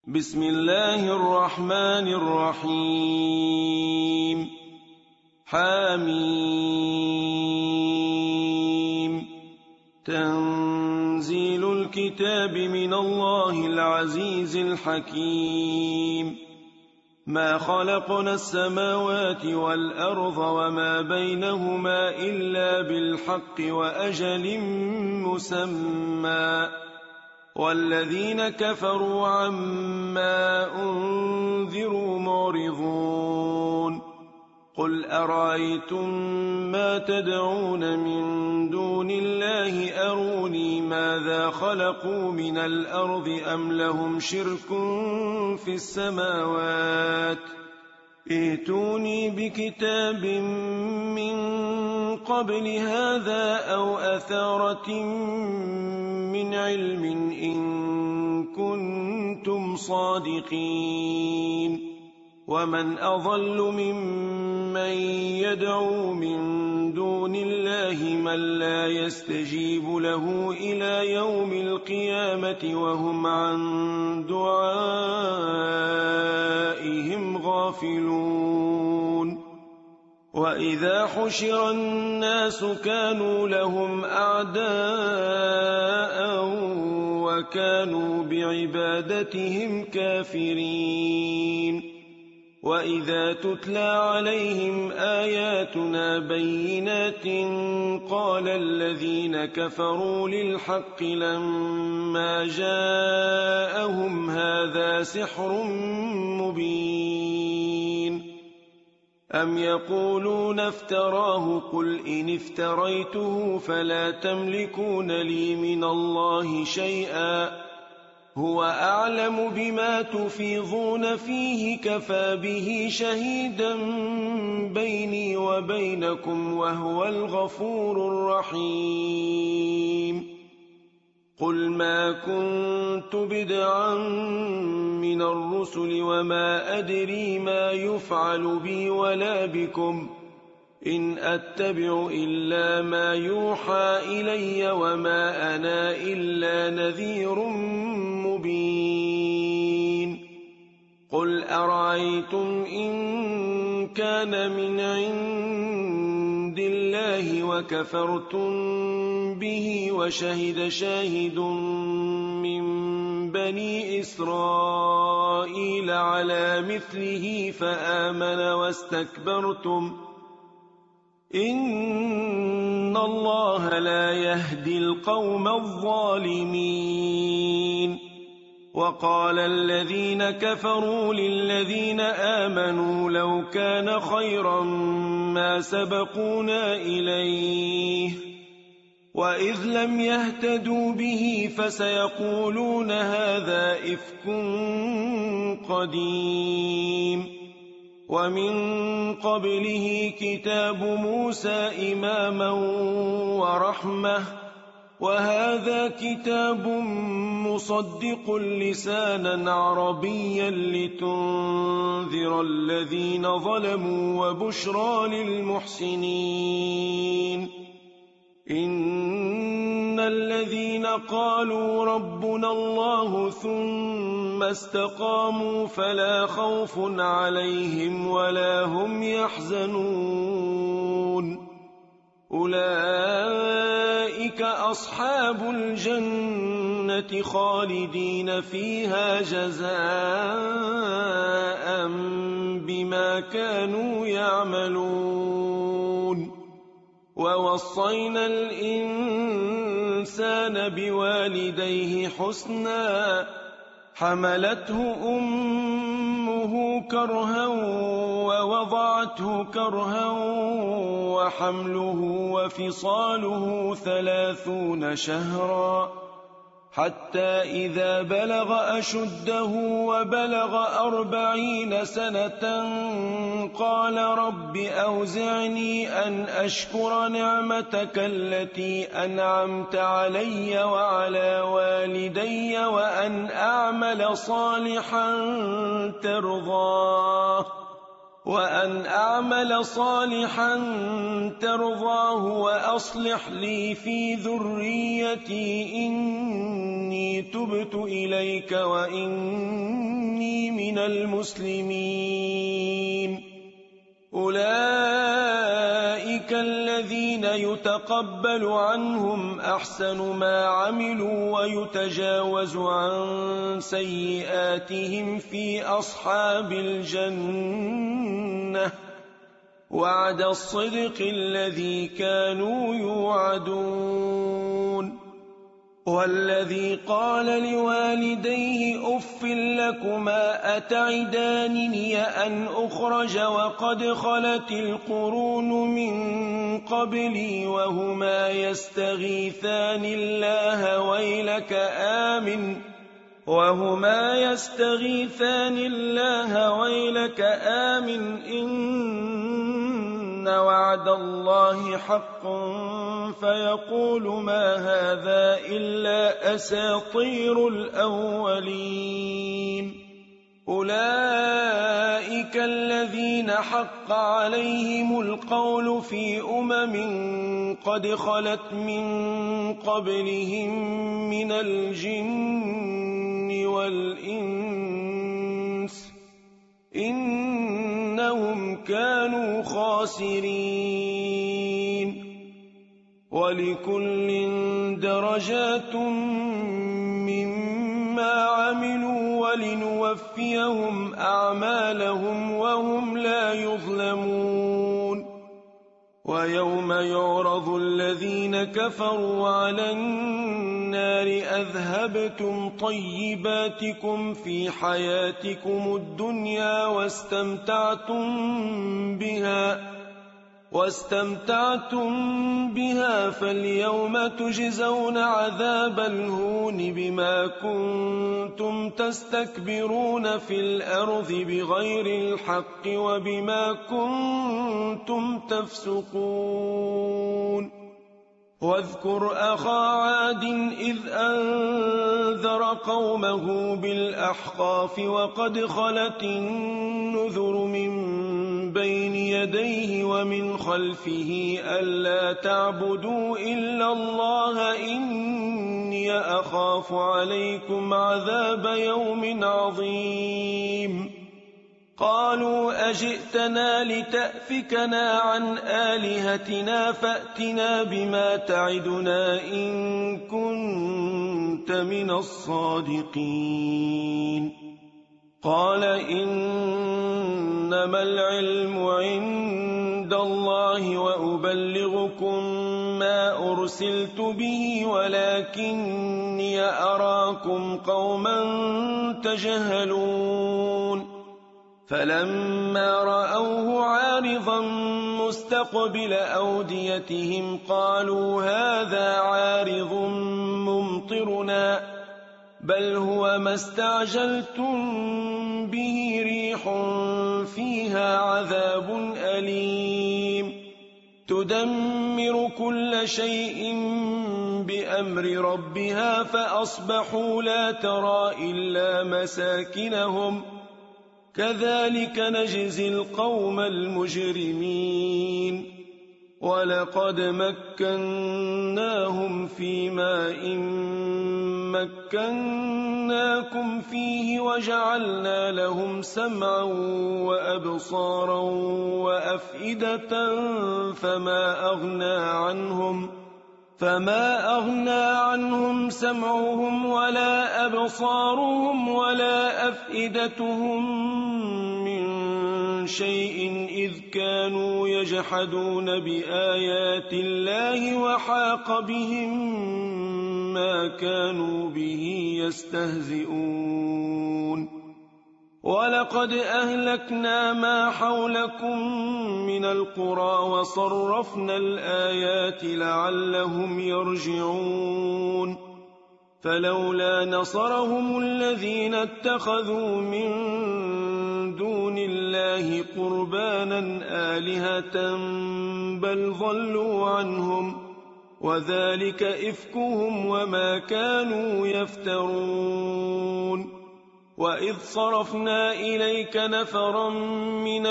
بسم الله الرحمن الرحيم حميم تنزيل الكتاب من الله العزيز الحكيم ما خلقنا السماوات والأرض وما بينهما إلا بالحق وأجل مسمى والذين كفروا عما أنذروا معرضون قل أرأيتم ما تدعون من دون الله أروني ماذا خلقوا من الأرض أم لهم شرك في السماوات ائتوني بكتاب من قبل هذا أو أثارة من علم إن كنتم صادقين ومن أضل ممن يدعو من دون الله من لا يستجيب له إلى يوم القيامة وهم عن دعائهم غافلون وإذا حشر الناس كانوا لهم أعداء وكانوا بعبادتهم كافرين وإذا تتلى عليهم آياتنا بينات قال الذين كفروا للحق لما جاءهم هذا سحر مبين أم يقولون افتراه قل إن افتريته فلا تملكون لي من الله شيئا هو أعلم بما تفيضون فيه كفى به شهيدا بيني وبينكم وهو الغفور الرحيم قل ما كنت بدعا من الرسل وما أدري ما يفعل بي ولا بكم إن أتبع إلا ما يوحى إلي وما أنا إلا نذير مبين قل أرأيتم إن كان من عند الله وكفرتم به وشهد شاهد من بني إسرائيل على مثله فآمن واستكبرتم إن الله لا يهدي القوم الظالمين وقال الذين كفروا للذين آمنوا لو كان خيرا ما سبقونا إليه وإذ لم يهتدوا به فسيقولون هذا إفك قديم ومن قبله كتاب موسى إماما ورحمة وهذا كتاب مصدق لسانا عربيا لتنذر الذين ظلموا وبشرى للمحسنين إن الذين قالوا ربنا الله ثم استقاموا فلا خوف عليهم ولا هم يحزنون أولئك أصحاب الجنة خالدين فيها جزاء بما كانوا يعملون ووصينا الإنسان بوالديه حسنا حملته أمه كرها ووضعته كرها وحمله وفصاله 30 شهرا حتى إذا بلغ أشده وبلغ 40 سنة قال رب أوزعني أن أشكر نعمتك التي أنعمت علي وعلى والدي وأن أعمل صالحا ترضاه وأن أعمل صالحا ترضاه وأصلح لي في ذريتي إني تبت إليك وإني من المسلمين. أولئك الذين يتقبل عنهم أحسن ما عملوا ويتجاوز عن سيئاتهم في أصحاب الجنة وعد الصدق الذي كانوا يوعدون. والذي قال لوالديه أف لكما أتعدانني أن أخرج وقد خلت القرون من قبلي وهما يستغيثان الله ويلك آمن إن وعد الله حق فيقول ما هذا إلا أساطير الأولين. أولئك الذين حق عليهم القول في قد خلت من قبلهم من الجن والإنس إنهم كانوا خاسرين. ولكل درجات مما عملوا ولنوفيهم أعمالهم وهم لا يظلمون. ويوم يعرض الذين كفروا على النار أذهبتم طيباتكم في حياتكم الدنيا واستمتعتم بها فاليوم تجزون عذاب الهون بما كنتم تستكبرون في الأرض بغير الحق وبما كنتم تفسقون. واذكر أخا عاد إذ أنذر قومه بالأحقاف وقد خلت النذر من بين يديه ومن خلفه ألا تعبدوا إلا الله إني أخاف عليكم عذاب يوم عظيم. قالوا أجئتنا لتأفكنا عن آلهتنا فأتنا بما تعدنا إن كنت من الصادقين. قال إنما العلم عند الله وأبلغكم ما أرسلت به ولكني أراكم قوما تجهلون. فلما رأوه عارضا مستقبل أوديتهم قالوا هذا عارض ممطرنا بل هو ما استعجلتم به ريح فيها عذاب أليم تدمر كل شيء بأمر ربها فأصبحوا لا ترى إلا مساكنهم كذلك نجزي القوم المجرمين. ولقد مكناهم في ماء مكناكم فيه وجعلنا لهم سمعا وأبصارا وأفئدة فما أغنى عنهم سمعهم ولا أبصارهم ولا أفئدتهم من شيء إذ كانوا يجحدون بآيات الله وحاق بهم ما كانوا به يستهزئون. ولقد أهلكنا ما حولكم من القرى وصرفنا الآيات لعلهم يرجعون. فلولا نصرهم الذين اتخذوا من دون الله قربانا آلهة بل ضلوا عنهم وذلك إفكهم وما كانوا يفترون. وإذ صرفنا إليك نفرا من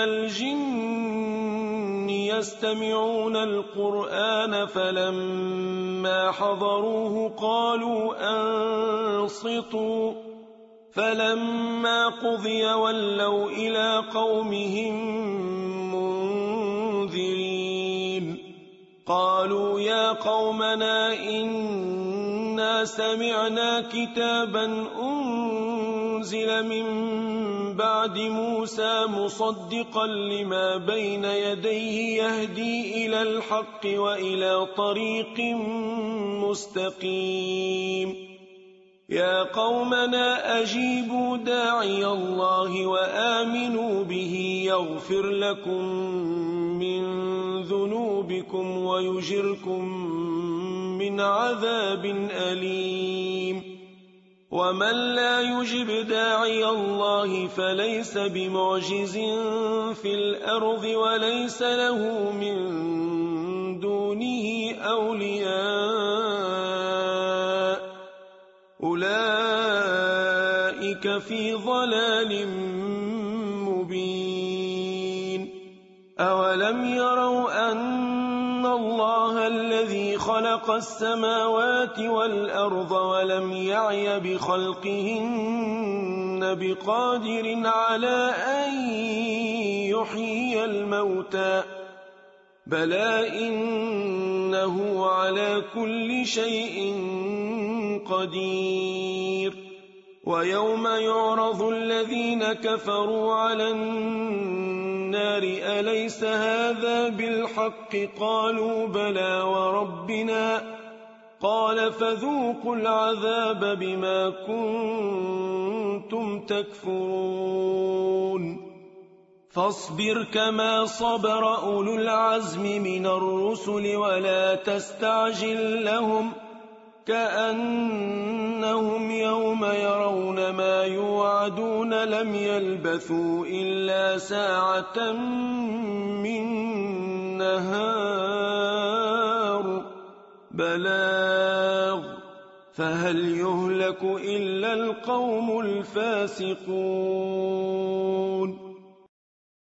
الجن يستمعون القرآن فلما حضروه قالوا أنصتوا فلما قضي ولوا إلى قومهم منذرين قالوا يا قومنا إنا سمعنا كتابا أنزل من بعد موسى مصدقا لما بين يديه يهدي إلى الحق وإلى طريق مستقيم يا قومنا أجيبوا داعي الله وآمنوا به يغفر لكم من ذنوبكم ويجركم من عذاب أليم ومن لا يجب داعي الله فليس بمعجز في الأرض وليس له من دونه أولياء أولئك في ضلال مبين أولم يروا أن الله الذي خلق السماوات والأرض ولم يعي بخلقهن بقادر على أن يحيي الموتى بلى إنه على كل شيء قدير ويوم يعرض الذين كفروا على النار أليس هذا بالحق قالوا بلى وربنا قال فذوقوا العذاب بما كنتم تكفرون فاصبر كما صبر أولو العزم من الرسل ولا تستعجل لهم كأنهم يوم يرون ما يوعدون لم يلبثوا إلا ساعة من نهار بلاغ فهل يهلك إلا القوم الفاسقون